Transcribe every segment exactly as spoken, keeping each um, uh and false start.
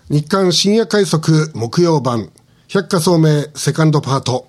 日刊深夜快速木曜版百花聡明セカンドパート。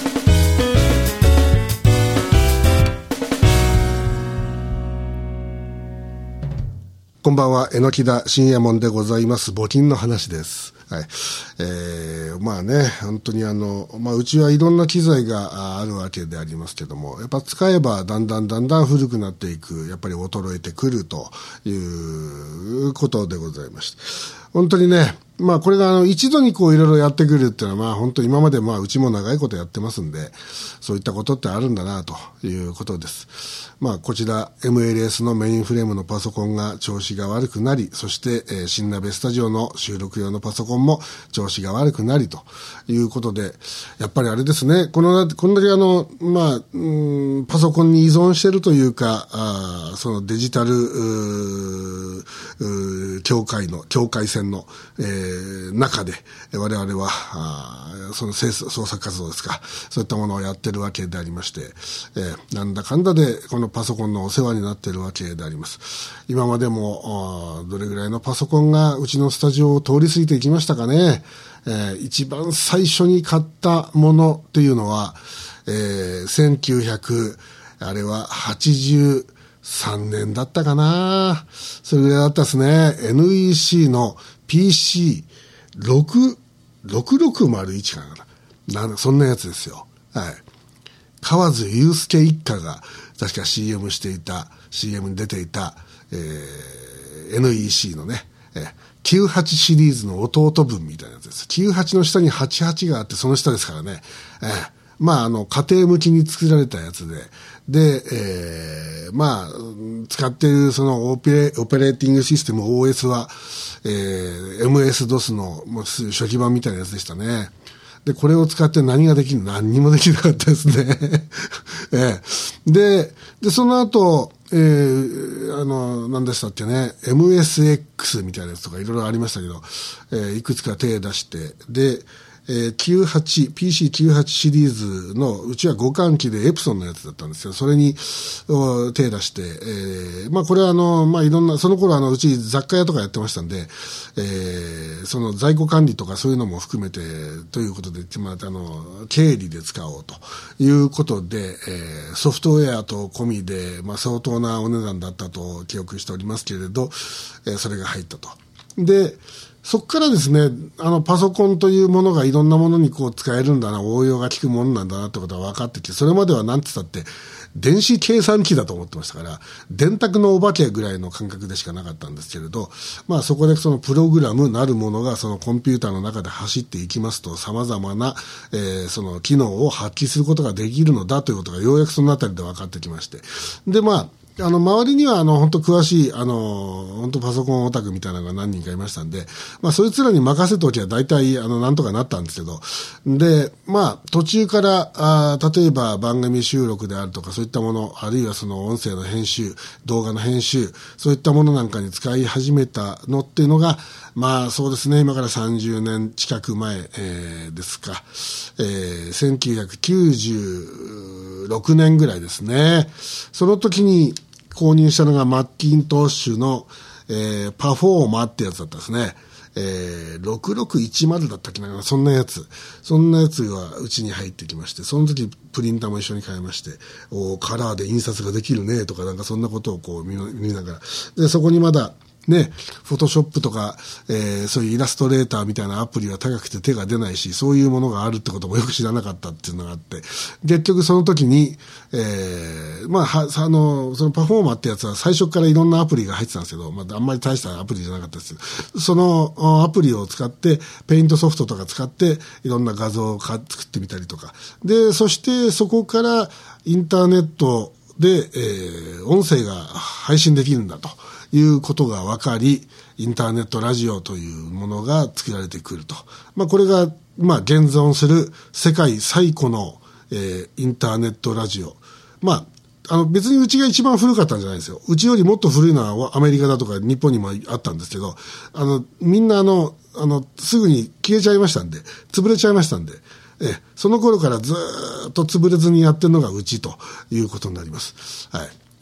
こんばんは、榎田深夜門でございます。募金の話です。はい。えー、まあね、本当にあの、まあうちはいろんな機材があるわけでありますけども、やっぱ使えばだんだんだんだん古くなっていく、やっぱり衰えてくるということでございました。本当にね、まあこれがあの一度にこういろいろやってくるっていうのはまあ本当に今までまあうちも長いことやってますんで、そういったことってあるんだなということです。まあこちら エムエルエス のメインフレームのパソコンが調子が悪くなり、そして、えー、新鍋スタジオの収録用のパソコンも調子が悪くなりということで、やっぱりあれですね、この、こんだけあの、まあ、うん、パソコンに依存してるというか、あそのデジタル、うう境界の、境界線の、えー、中で、我々は、あその制作創作活動ですか、そういったものをやってるわけでありまして、えー、なんだかんだでこのパソコンのお世話になっているわけであります。今までも、どれぐらいのパソコンがうちのスタジオを通り過ぎていきましたかね。えー、一番最初に買ったものっていうのは、えー、せんきゅうひゃく、あれははちじゅうさんねんだったかな。それぐらいだったですね。エヌイーシー の ピーシーろくろくろくまるいち かな。なそんなやつですよ。はい。河津祐介一家が確か シーエム していた、シーエム に出ていた、えー、エヌイーシー のね、えー、きゅうじゅうはちシリーズの弟分みたいなやつです。きゅうじゅうはちの下にはちじゅうはちがあってその下ですからね。えー、まあ、あの、家庭向きに作られたやつで、で、えー、まあ、使っているそのオペレ、オペレーティングシステム オーエス は、えー、エムエスドス のもう初期版みたいなやつでしたね。で、これを使って何ができるの？何にもできなかったですね。えー、で、で、その後、えー、あの、何でしたっけね、エムエスエックス みたいなやつとかいろいろありましたけど、えー、いくつか手出して、で、えー、きゅうじゅうはち、ピーシーきゅうじゅうはち シリーズの、うちは互換機でエプソンのやつだったんですよ。それに手出して、えー、まあこれはあの、まあいろんな、その頃あの、うち雑貨屋とかやってましたんで、えー、その在庫管理とかそういうのも含めて、ということで、まああの、経理で使おうということで、えー、ソフトウェアと込みで、まあ相当なお値段だったと記憶しておりますけれど、えー、それが入ったと。で、そこからですね、あの、パソコンというものがいろんなものにこう使えるんだな、応用が効くものなんだなってことが分かってきて、それまではなんて言ったって、電子計算機だと思ってましたから、電卓のお化けぐらいの感覚でしかなかったんですけれど、まあそこでそのプログラムなるものがそのコンピューターの中で走っていきますと、様々な、えー、その機能を発揮することができるのだということがようやくそのあたりで分かってきまして。で、まあ、あの、周りには、あの、本当詳しい、あの、本当パソコンオタクみたいなのが何人かいましたんで、まあ、そいつらに任せておきゃ大体、あの、なんとかなったんですけど、で、まあ、途中から、あ例えば番組収録であるとか、そういったもの、あるいはその音声の編集、動画の編集、そういったものなんかに使い始めたのっていうのが、まあ、そうですね、今からさんじゅうねん近く前、えー、ですか、えー、せんきゅうひゃくきゅうじゅうろくねんぐらいですね。その時に、購入したのがマッキントッシュの、えー、パフォーマってやつだったですね。えー、ろくろくいちまるだったっけな、そんなやつ。そんなやつがうちに入ってきまして、その時プリンターも一緒に買いまして、おカラーで印刷ができるねとかなんかそんなことをこう見、見ながら。で、そこにまだ、ね、フォトショップとか、えー、そういうイラストレーターみたいなアプリは高くて手が出ないし、そういうものがあるってこともよく知らなかったっていうのがあって、結局その時に、えー、まあ、は、あの、そのパフォーマーってやつは最初からいろんなアプリが入ってたんですけど、まあ、あんまり大したアプリじゃなかったですけど、そのアプリを使って、ペイントソフトとか使って、いろんな画像を作ってみたりとか。で、そしてそこからインターネットで、えー、音声が配信できるんだということが分かり、インターネットラジオというものが作られてくると。まあこれが、まあ現存する世界最古の、えー、インターネットラジオ。まあ、あの別にうちが一番古かったんじゃないですよ。うちよりもっと古いのはアメリカだとか日本にもあったんですけど、あの、みんなあの、あの、すぐに消えちゃいましたんで、潰れちゃいましたんで、えその頃からずーっと潰れずにやってるのがうちということになります。はい。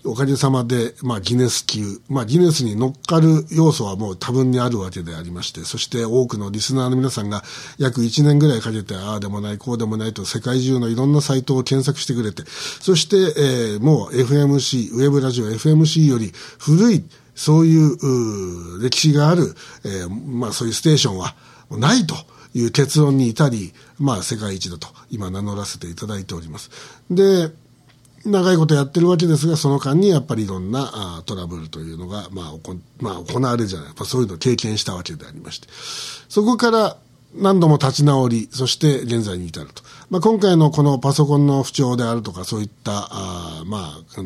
おかげさまで、まあ、ギネス級、まあ、ギネスに乗っかる要素はもう多分にあるわけでありまして、そして多くのリスナーの皆さんが約いちねんぐらいかけて、ああでもない、こうでもないと世界中のいろんなサイトを検索してくれて、そして、えー、もう エフエムシー、ウェブラジオ エフエムシー より古い、そういう、う歴史がある、えー、まあ、そういうステーションはないという結論に至り、まあ、世界一だと今名乗らせていただいております。で、長いことやってるわけですが、その間にやっぱりいろんなあトラブルというのが、まあ、おこまあ、行われるじゃない、やっぱそういうのを経験したわけでありまして、そこから何度も立ち直り、そして現在に至ると。まあ、今回のこのパソコンの不調であるとか、そういった、あまあ、うん、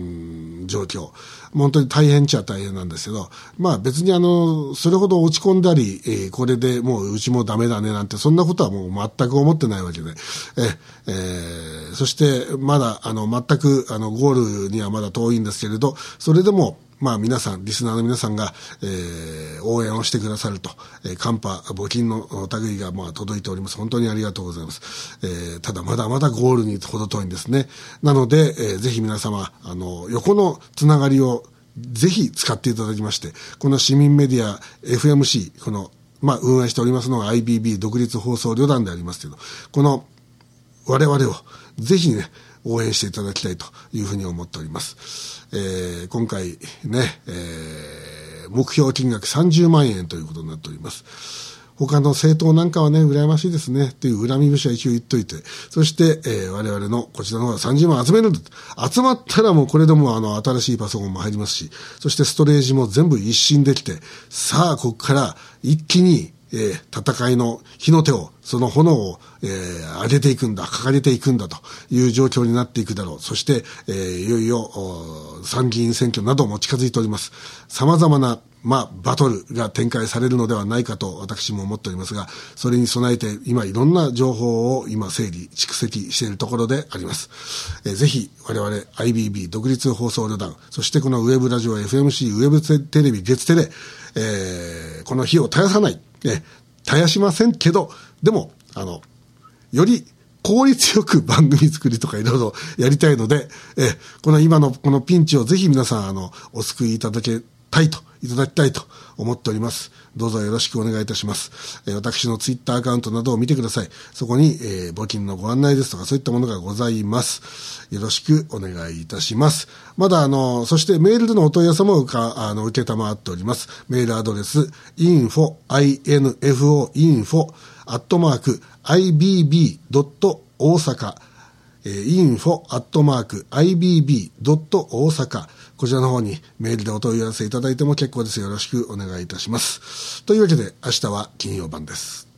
状況、本当に大変っちゃ大変なんですけど、まあ別にあの、それほど落ち込んだり、えー、これでもううちもダメだねなんて、そんなことはもう全く思ってないわけで、えーえー、そしてまだあの、全くあの、ゴールにはまだ遠いんですけれど、それでも、まあ皆さん、リスナーの皆さんが、えー、応援をしてくださると、えー、カンパ、募金の類がまあ届いております。本当にありがとうございます。えー、ただまだまだゴールに程遠いんですね。なので、えー、ぜひ皆様、あの、横のつながりをぜひ使っていただきまして、この市民メディア エフエムシー、この、まあ運営しておりますのが アイビービー 独立放送旅団でありますけど、この我々をぜひね、応援していただきたいというふうに思っております。えー、今回ね、えー、目標金額さんじゅうまんえんということになっております。他の政党なんかはね、羨ましいですね。っていう恨み節は一応言っといて。そして、えー、我々のこちらの方はさんじゅうまん集めるんだ。集まったらもうこれでもあの、新しいパソコンも入りますし、そしてストレージも全部一新できて、さあ、ここから一気に、えー、戦いの火の手を、その炎を、えー、上げていくんだ、掲げていくんだという状況になっていくだろう。そして、えー、いよいよ参議院選挙なども近づいております。様々な、まあ、バトルが展開されるのではないかと私も思っておりますが、それに備えて今いろんな情報を今整理、蓄積しているところであります。えー、ぜひ我々 アイビービー 独立放送旅団、そしてこのウェブラジオ エフエムシー、ウェブテレビ、月テレ、えー、この火を絶やさない。え絶やしませんけど、でも、あの、より効率よく番組作りとかいろいろやりたいので、えこの今のこのピンチをぜひ皆さん、あの、お救いいただけたいと、いただきたいと思っております。どうぞよろしくお願いいたします。えー、私のツイッターアカウントなどを見てください。そこに、えー、募金のご案内ですとかそういったものがございます。よろしくお願いいたします。まだあの、そしてメールでのお問い合わせもかあの受けたまっております。メールアドレス インフォ アイエヌエフオー インフォ アットマーク アイビービー ドット 大阪インフォ アットマーク アイビービー ドット 大阪こちらの方にメールでお問い合わせいただいても結構です。よろしくお願いいたします。というわけで明日は金曜版です。